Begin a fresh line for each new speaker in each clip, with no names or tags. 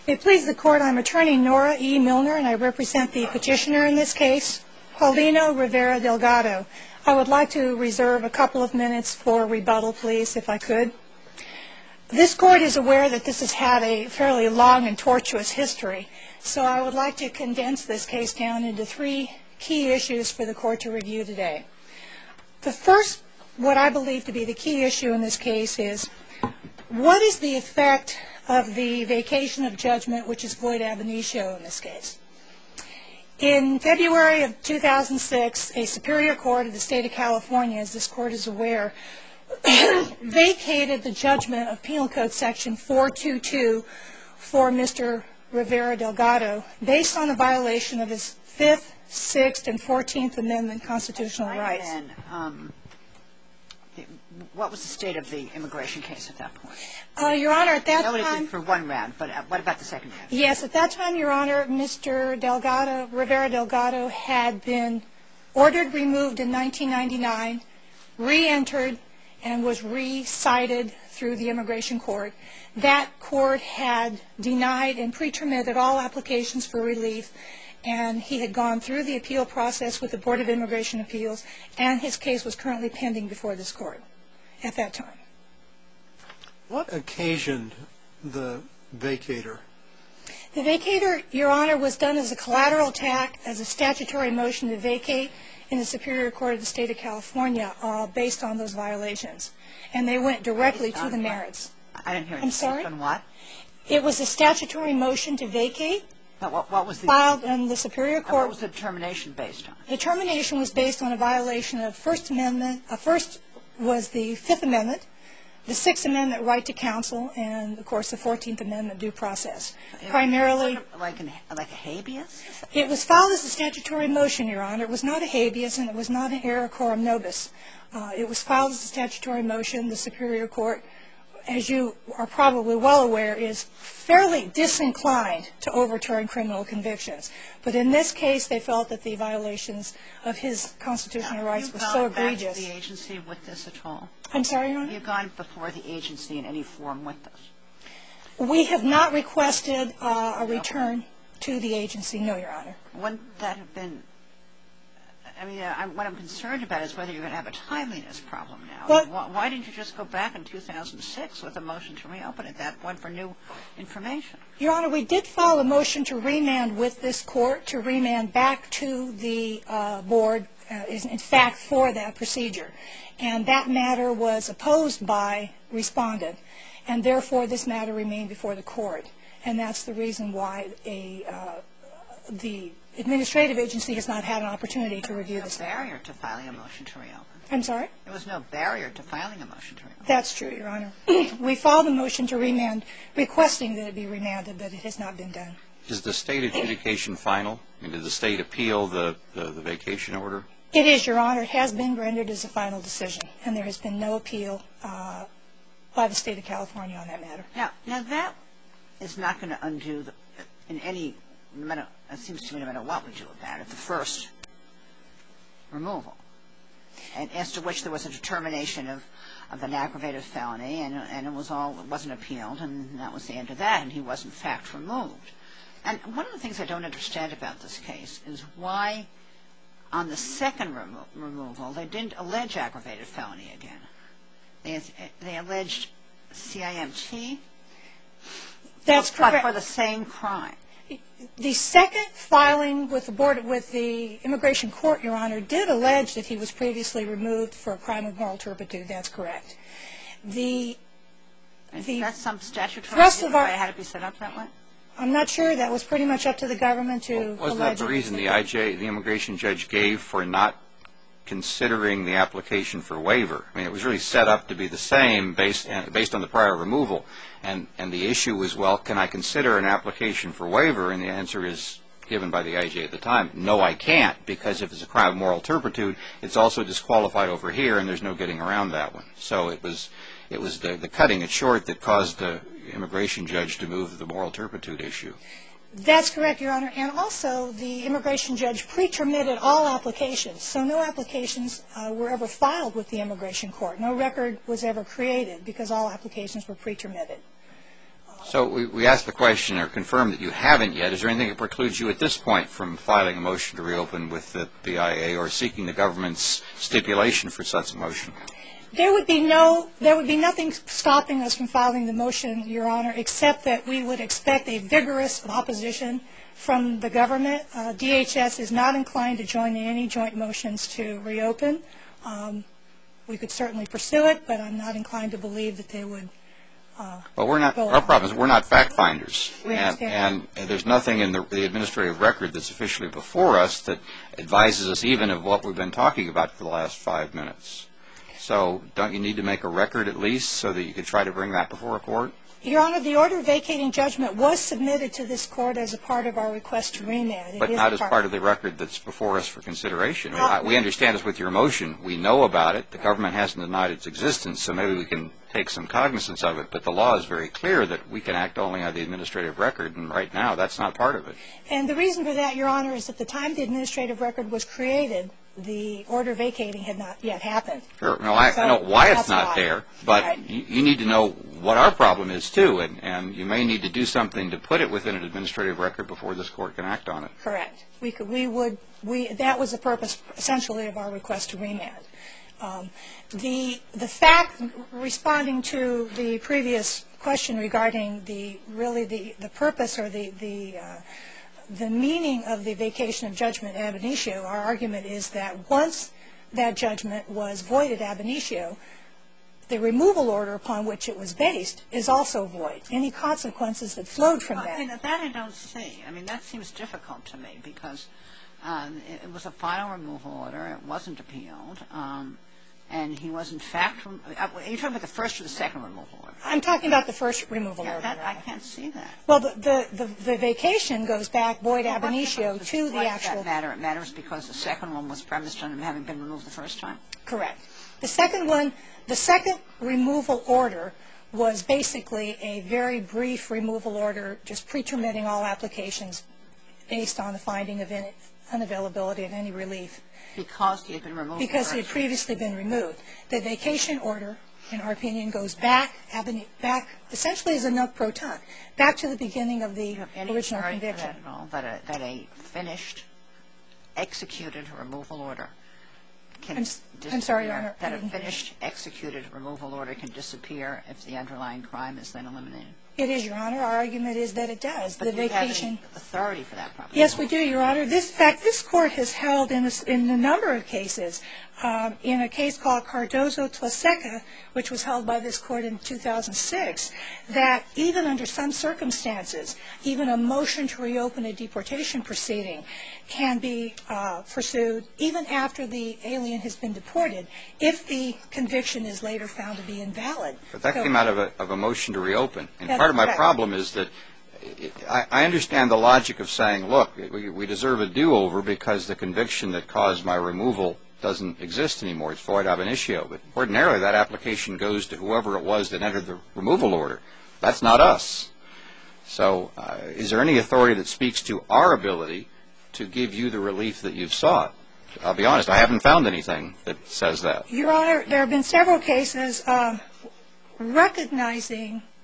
May it please the Court, I'm Attorney Nora E. Milner, and I represent the petitioner in this case, Paulino Rivera-Delgado. I would like to reserve a couple of minutes for rebuttal, please, if I could. This Court is aware that this has had a fairly long and tortuous history, so I would like to condense this case down into three key issues for the Court to review today. The first, what I believe to be the key issue in this case is, what is the effect of the vacation of judgment, which is void ab initio in this case? In February of 2006, a Superior Court of the State of California, as this Court is aware, vacated the judgment of Penal Code Section 422 for Mr. Rivera-Delgado based on a violation of his 5th, 6th, and 14th Amendment constitutional rights.
What was the state of the immigration case at that point?
Your Honor, at that time...
I know it did for one round, but what about the second round?
Yes, at that time, Your Honor, Mr. Rivera-Delgado had been ordered removed in 1999, re-entered, and was re-cited through the immigration court. That court had denied and pre-terminated all applications for relief, and he had gone through the appeal process with the Board of Immigration Appeals, and his case was currently pending before this court at that time.
What occasioned the vacator?
The vacator, Your Honor, was done as a collateral attack, as a statutory motion to vacate in the Superior Court of the State of California based on those violations. And they went directly to the merits.
I didn't hear you.
I'm sorry?
Based on what?
It was a statutory motion to vacate.
What was the...
Filed in the Superior Court.
What was the determination based on?
The determination was based on a violation of First Amendment. First was the Fifth Amendment, the Sixth Amendment right to counsel, and, of course, the 14th Amendment due process. Primarily...
Like a habeas?
It was filed as a statutory motion, Your Honor. It was not a habeas, and it was not an error coram nobis. It was filed as a statutory motion. The Superior Court, as you are probably well aware, is fairly disinclined to overturn criminal convictions. But in this case, they felt that the violations of his constitutional rights were so egregious.
Have you gone back to the agency with this at all?
I'm sorry, Your Honor?
Have you gone before the agency in any form with this?
We have not requested a return to the agency, no, Your Honor.
Wouldn't that have been... I mean, what I'm concerned about is whether you're going to have a timeliness problem now.
Well,
why didn't you just go back in 2006 with a motion to reopen at that point for new information?
Your Honor, we did file a motion to remand with this court, to remand back to the board, in fact, for that procedure. And that matter was opposed by respondent, and therefore this matter remained before the court. And that's the reason why the administrative agency has not had an opportunity to review this matter.
There was no barrier to filing a motion to reopen.
I'm sorry?
There was no barrier to filing a motion to reopen.
That's true, Your Honor. We filed a motion to remand, requesting that it be remanded, but it has not been done.
Is the state adjudication final? I mean, did the state appeal the vacation order?
It is, Your Honor. It has been rendered as a final decision, and there has been no appeal by the State of California on that matter.
Now that is not going to undo in any, no matter, it seems to me no matter what we do about it, the first removal, and as to which there was a determination of an aggravated felony, and it wasn't appealed, and that was the end of that, and he was in fact removed. And one of the things I don't understand about this case is why on the second removal they didn't allege aggravated felony again. They alleged CIMT.
That's correct.
But for the same crime.
The second filing with the immigration court, Your Honor, did allege that he was previously removed for a crime of moral turpitude. That's correct.
Is that some statutory reason why it had to be set up that way?
I'm not sure. That was pretty much up to the government to allege.
Wasn't that the reason the immigration judge gave for not considering the application for waiver? I mean, it was really set up to be the same based on the prior removal. And the issue was, well, can I consider an application for waiver? And the answer is, given by the IJ at the time, no, I can't, because if it's a crime of moral turpitude, it's also disqualified over here, and there's no getting around that one. So it was the cutting it short that caused the immigration judge to move the moral turpitude issue.
That's correct, Your Honor. And also, the immigration judge pre-terminated all applications. So no applications were ever filed with the immigration court. No record was ever created because all applications were pre-terminated.
So we asked the question or confirmed that you haven't yet. Is there anything that precludes you at this point from filing a motion to reopen with the BIA or seeking the government's stipulation for such a motion?
There would be nothing stopping us from filing the motion, Your Honor, except that we would expect a vigorous opposition from the government. DHS is not inclined to join in any joint motions to reopen. We could certainly pursue it, but I'm not inclined to believe that they would.
Well, our problem is we're not fact finders,
and
there's nothing in the administrative record that's officially before us that advises us even of what we've been talking about for the last 5 minutes. So don't you need to make a record at least so that you could try to bring that before a court?
Your Honor, the order vacating judgment was submitted to this court as a part of our request to remand.
But not as part of the record that's before us for consideration. We understand this with your motion. We know about it. The government hasn't denied its existence, so maybe we can take some cognizance of it. But the law is very clear that we can act only on the administrative record, and right now that's not part of it.
And the reason for that, Your Honor, is at the time the administrative record was created, the order vacating had not yet happened.
Sure. No, I know why it's not there, but
right.
You need to know what our problem is, too, and you may need to do something to put it within an administrative record before this court can act on it.
Correct. That was the purpose, essentially, of our request to remand. The fact, responding to the previous question regarding the purpose or the meaning of the vacation of judgment ab initio, our argument is that once that judgment was voided ab initio, the removal order upon which it was based is also void. Any consequences that flowed from that.
That I don't see. I mean, that seems difficult to me because it was a final removal order. It wasn't appealed. And he was, in fact, are you talking about the first or the second removal order?
I'm talking about the first removal order.
I can't see that.
Well, the vacation goes back void ab initio to the actual.
Does that matter? It matters because the second one was premised on him having been removed the first time?
Correct. The second removal order was basically a very brief removal order, just pre-terminating all applications based on the finding of unavailability of any relief.
Because he had been removed.
Because he had previously been removed. The vacation order, in our opinion, goes back essentially as a nunc pro tunc, back to the beginning of the original conviction.
That a finished, executed removal order can disappear.
I'm sorry, Your Honor.
That a finished, executed removal order can disappear if the underlying crime is then eliminated.
It is, Your Honor. Our argument is that it does.
But do you have any authority for that proposition?
Yes, we do, Your Honor. In fact, this Court has held in a number of cases, in a case called Cardozo-Tlaseca, which was held by this Court in 2006, that even under some circumstances, even a motion to reopen a deportation proceeding can be pursued even after the alien has been deported if the conviction is later found to be invalid.
But that came out of a motion to reopen. And part of my problem is that I understand the logic of saying, look, we deserve a do-over because the conviction that caused my removal doesn't exist anymore. It's void ab initio. But ordinarily, that application goes to whoever it was that entered the removal order. That's not us. So is there any authority that speaks to our ability to give you the relief that you've sought? I'll be honest, I haven't found anything that says that.
Your Honor, there have been several cases recognizing –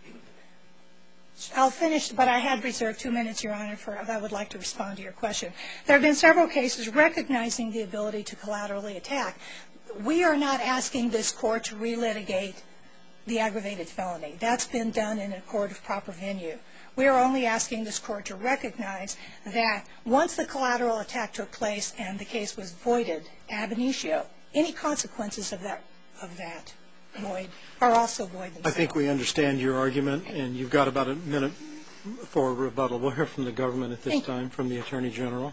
I'll finish, but I had reserved 2 minutes, Your Honor, I would like to respond to your question. There have been several cases recognizing the ability to collaterally attack. We are not asking this Court to relitigate the aggravated felony. That's been done in a court of proper venue. We are only asking this Court to recognize that once the collateral attack took place and the case was voided ab initio, any consequences of that void are also void themselves.
I think we understand your argument, and you've got about a minute for rebuttal. We'll hear from the government at this time, from the Attorney General.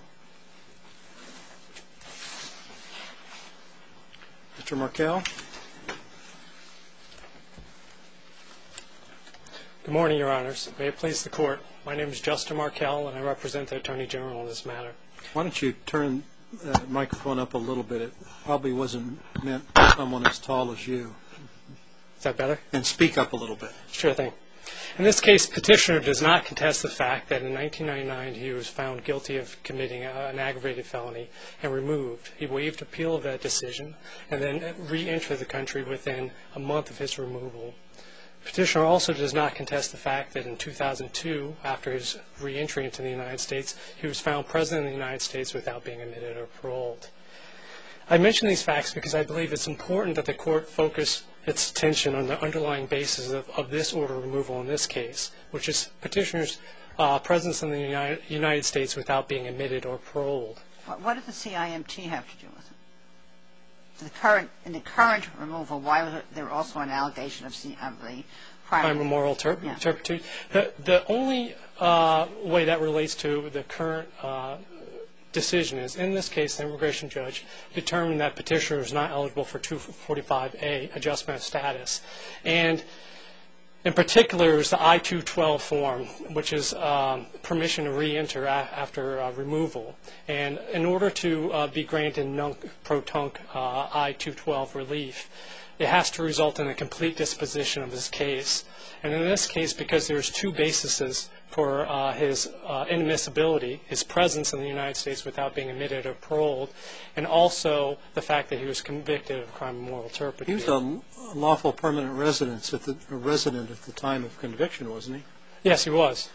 Mr. Markell.
Good morning, Your Honors. May it please the Court. My name is Justin Markell, and I represent the Attorney General in this matter.
Why don't you turn the microphone up a little bit? It probably wasn't meant for someone as tall as you.
Is that better?
And speak up a little bit.
Sure thing. In this case, Petitioner does not contest the fact that in 1999 he was found guilty of committing an aggravated felony and removed. He waived appeal of that decision and then re-entered the country within a month of his removal. Petitioner also does not contest the fact that in 2002, after his reentry into the United States, he was found President of the United States without being admitted or paroled. I mention these facts because I believe it's important that the Court focus its attention on the underlying basis of this order of removal in this case, which is Petitioner's presence in the United States without being admitted or paroled.
What does the CIMT have to do with it? In the current removal, why was there also an allegation of the crime of moral turpitude?
The only way that relates to the current decision is, in this case, the immigration judge determined that Petitioner was not eligible for 245A, adjustment of status. And in particular, it was the I-212 form, which is permission to reenter after removal. And in order to be granted nunc-pro-tunc I-212 relief, it has to result in a complete disposition of his case. And in this case, because there's two bases for his inadmissibility, his presence in the United States without being admitted or paroled, and also the fact that he was convicted of a crime of moral turpitude.
He was a lawful permanent resident at the time of conviction, wasn't he?
Yes, he was.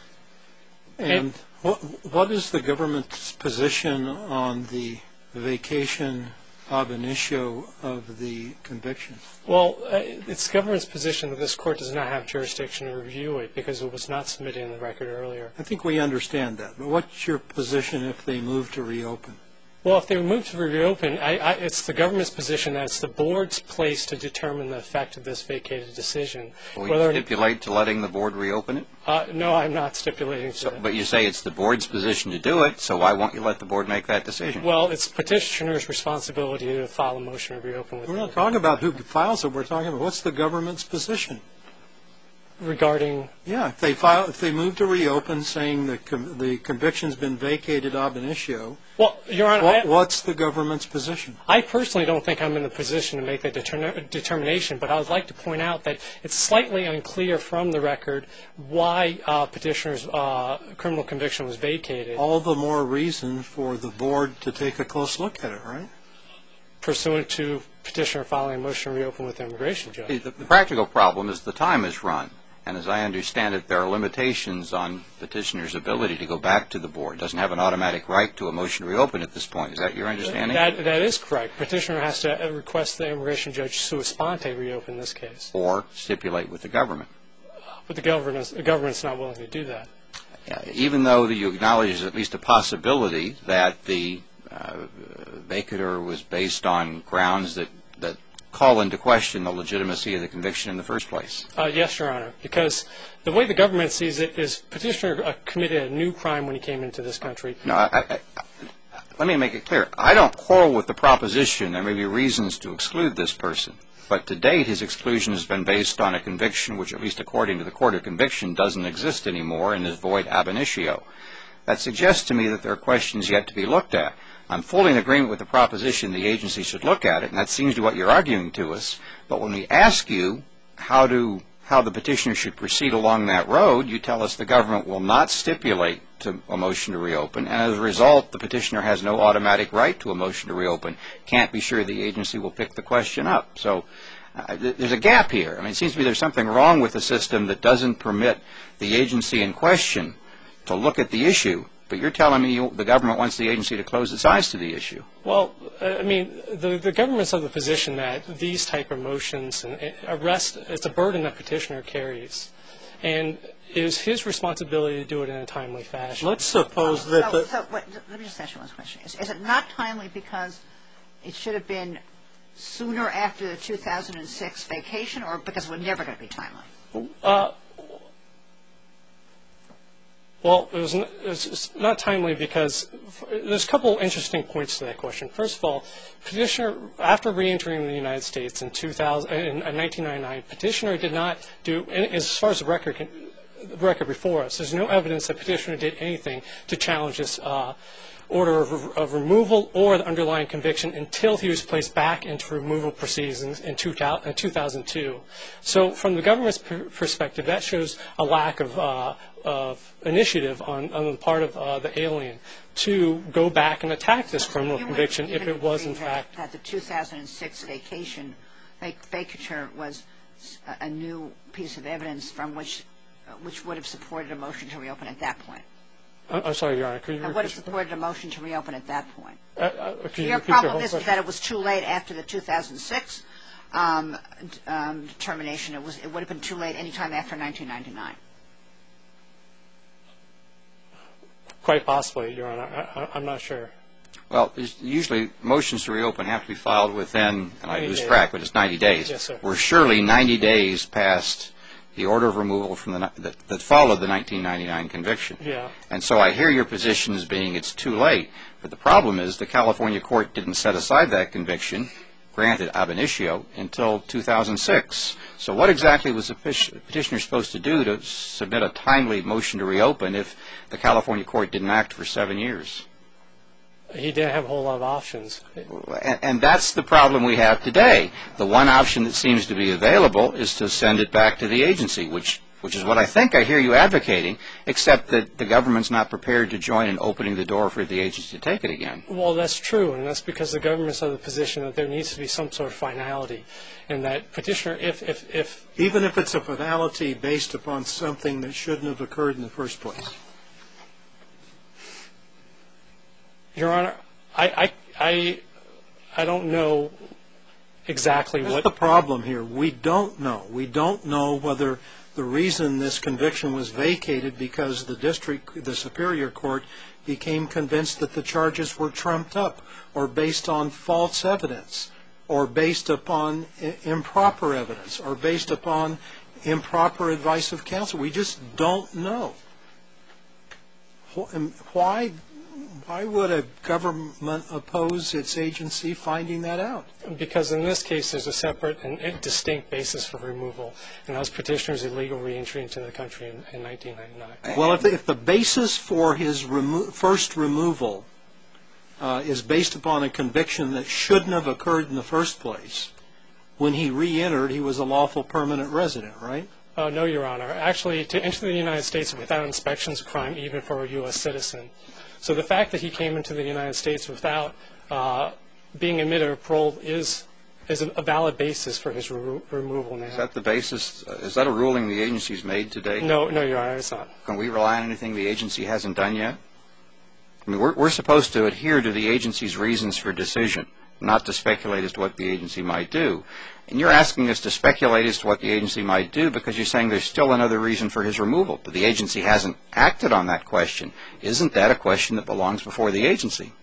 And what is the government's position on the vacation ab initio of the conviction?
Well, it's the government's position that this Court does not have jurisdiction to review it because it was not submitted in the record earlier.
I think we understand that. But what's your position if they move to reopen?
Well, if they move to reopen, it's the government's position that it's the Board's place to determine the effect of this vacated decision.
Will you stipulate to letting the Board reopen it?
No, I'm not stipulating to that.
But you say it's the Board's position to do it, so why won't you let the Board make that decision?
Well, it's Petitioner's responsibility to file a motion to reopen.
We're not talking about who files it. We're talking about what's the government's position.
Regarding?
Yeah, if they move to reopen saying the conviction's been vacated ab initio,
well, Your Honor,
what's the government's position?
I personally don't think I'm in the position to make that determination, but I would like to point out that it's slightly unclear from the record why Petitioner's criminal conviction was vacated.
All the more reason for the Board to take a close look at it, right?
Pursuant to Petitioner filing a motion to reopen with the immigration judge.
The practical problem is the time is run. And as I understand it, there are limitations on Petitioner's ability to go back to the Board. It doesn't have an automatic right to a motion to reopen at this point. Is that your understanding?
That is correct. Petitioner has to request the immigration judge sua sponte reopen this case.
Or stipulate with the government.
But the government's not willing to do that.
Even though you acknowledge there's at least a possibility that the vacatur was based on grounds that call into question the legitimacy of the conviction in the first place.
Yes, Your Honor, because the way the government sees it is Petitioner committed a new crime when he came into this country.
No, let me make it clear. I don't quarrel with the proposition there may be reasons to exclude this person. But to date, his exclusion has been based on a conviction which, at least according to the Court of Conviction, doesn't exist anymore and is void ab initio. That suggests to me that there are questions yet to be looked at. I'm fully in agreement with the proposition the agency should look at it, and that seems to be what you're arguing to us. But when we ask you how the petitioner should proceed along that road, you tell us the government will not stipulate to a motion to reopen, and as a result, the petitioner has no automatic right to a motion to reopen. Can't be sure the agency will pick the question up. So there's a gap here. I mean, it seems to me there's something wrong with the system that doesn't permit the agency in question to look at the issue. But you're telling me the government wants the agency to close its eyes to the issue.
Well, I mean, the government's of the position that these type of motions and arrest, it's a burden that Petitioner carries. And it is his responsibility to do it in a timely fashion.
Let's suppose that
let me just ask you one question. Is it not timely because it should have been sooner after the 2006 vacation, or because it was never going to be timely?
Well, it's not timely because there's a couple interesting points to that question. First of all, Petitioner, after reentering the United States in 1999, Petitioner did not do, as far as the record before us, there's no evidence that Petitioner did anything to challenge this order of removal or the underlying conviction until he was placed back into removal proceedings in 2002. So from the government's perspective, that shows a lack of initiative on the part of the alien to go back and attack this criminal conviction if it was in fact
that the 2006 vacature was a new piece of evidence from which would have supported a motion to reopen at that point?
I'm sorry, Your Honor. Could you
And
repeat
would have
your
supported a motion to reopen at that point?
Could you
Your
repeat your
problem
whole
is
question?
that it was too late after the 2006 determination. It would have been too late any time after 1999.
Quite possibly, Your Honor. I'm not sure.
Well, usually motions to reopen have to be filed within, and I
90
lose
days.
track, but it's 90 days.
Yes, sir.
We're surely 90 days past the order of removal from that followed the 1999 conviction.
Yeah.
And so I hear your position as being it's too late. But the problem is the California court didn't set aside that conviction, granted ab initio, until 2006. So what exactly was the petitioner supposed to do to submit a timely motion to reopen if the California court didn't act for 7 years?
He didn't have a whole lot of options.
And that's the problem we have today. The one option that seems to be available is to send it back to the agency, which is what I think I hear you advocating, except that the government's not prepared to join in opening the door for the agency to take it again.
Well, that's true, and that's because the government's of the position that there needs to be some sort of finality, and that petitioner, if
Even if it's a finality based upon something that shouldn't have occurred in the first place.
Your Honor, I don't know exactly
That's
what
the problem here. We don't know. We don't know whether the reason this conviction was vacated because the Superior Court became convinced that the charges were trumped up or based on false evidence or based upon improper evidence or based upon improper advice of counsel. We just don't know. Why would a government oppose its agency finding that out?
Because in this case there's a separate and distinct basis for removal, and that was petitioner's illegal reentry into the country in 1999.
Well, if the basis for his first removal is based upon a conviction that shouldn't have occurred in the first place, when he re-entered, he was a lawful permanent resident, right?
No, Your Honor. Actually, to enter the United States without inspection is a crime even for a U.S. citizen. So the fact that he came into the United States without being admitted or paroled is a valid basis for his removal now.
Is that the basis? Is that a ruling the agency's made today?
No, Your Honor, it's not.
Can we rely on anything the agency hasn't done yet? I mean, we're supposed to adhere to the agency's reasons for decision, not to speculate as to what the agency might do. And you're asking us to speculate as to what the agency might do because you're saying there's still another reason for his removal, but the agency hasn't acted on that question. Isn't that a question that belongs before the agency?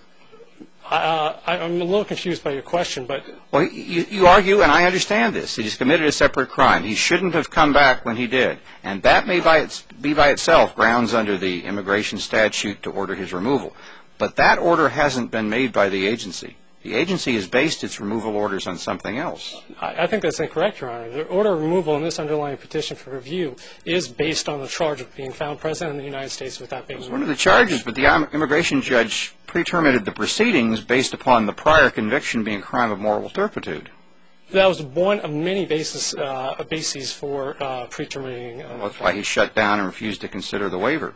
I'm a little confused by your question, but...
Well, you argue, and I understand this, that he's committed a separate crime. He shouldn't have come back when he did. And that may be by itself grounds under the immigration statute to order his removal. But that order hasn't been made by the agency. The agency has based its removal orders on something else.
I think that's incorrect, Your Honor. The order of removal in this underlying petition for review is based on the charge of being found present in the United States without being...
It was one of the charges, but the immigration judge pre-terminated the proceedings based upon the prior conviction being a crime of moral turpitude.
That was one of many bases for pre-terminating...
Well, that's why he shut down and refused to consider the waiver.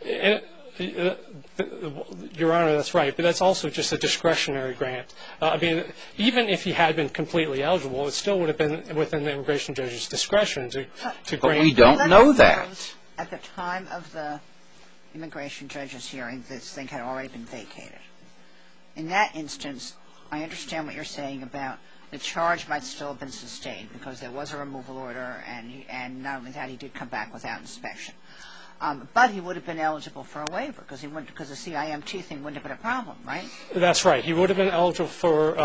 Your Honor, that's right, but that's also just a discretionary grant. I mean, even if he had been completely eligible, it still would have been within the immigration judge's discretion to grant...
But we don't know that.
At the time of the immigration judge's hearing, this thing had already been vacated. In that instance, I understand what you're saying about the charge might still have been sustained because there was a removal order, and not only that, he did come back without inspection. But he would have been eligible for a waiver because the CIMT thing wouldn't have been a problem, right?
That's right. He would have been eligible for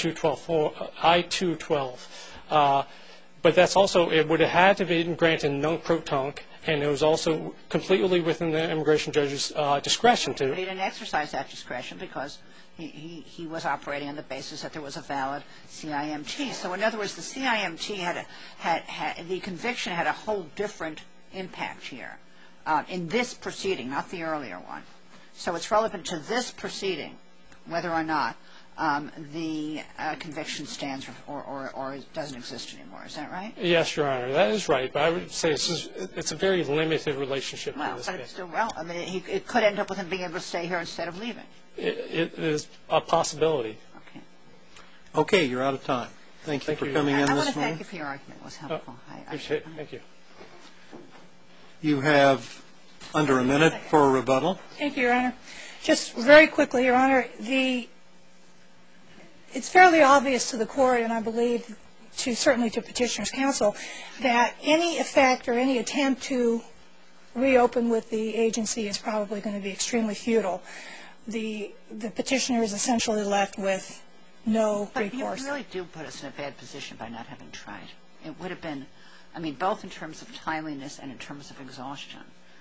I-212. But that's also, it would have had to be granted non-pro-tonc, and it was also completely within the immigration judge's discretion to...
But he didn't exercise that discretion because he was operating on the basis that there was a valid CIMT. So in other words, the CIMT the conviction had a whole different impact here. In this proceeding, not the earlier one. So it's relevant to this proceeding, whether or not the conviction stands or doesn't exist anymore. Is that right?
Yes, Your Honor, that is right. But I would say it's a very limited relationship.
Well, but it's still relevant. I mean, it could end up with him being able to stay here instead of leaving.
It is a possibility.
Okay.
Okay, you're out of time. Thank you
Thank
for
you.
coming in
I want
this
to thank
morning.
you for your argument. It was helpful.
Appreciate it. Thank you.
You have under a minute for a rebuttal.
Thank you, Your Honor. Just very quickly, Your Honor, it's fairly obvious to the court, and I believe certainly to Petitioner's counsel, that any effect or any attempt to reopen with the agency is probably going to be extremely futile. The petitioner is essentially left with no recourse.
But you really do put us in a bad position by not having tried. It would have been, I mean, both in terms of timeliness and in terms of exhaustion.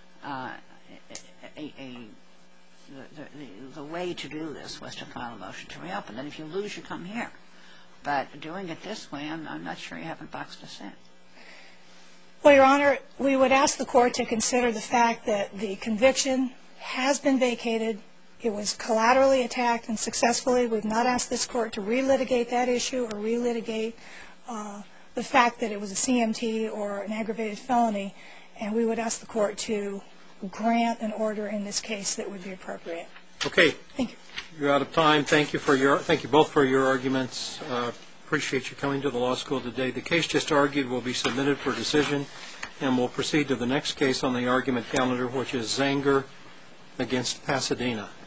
The way to do this was to file a motion to reopen. And if you lose, you come here. But doing it this way, I'm not sure you haven't boxed us in.
Well, Your Honor, we would ask the court to consider the fact that the conviction has been vacated. It was collaterally attacked and successfully. We've not asked this court to relitigate that issue or relitigate the fact that it was a CMT or an aggravated felony. And we would ask the court to grant an order in this case that would be appropriate.
Okay.
Thank you.
You're out of time. Thank you both for your arguments. Appreciate you coming to the law school today. The case just argued will be submitted for decision, and we'll proceed to the next case on the argument calendar, which is Zanger against Pasadena.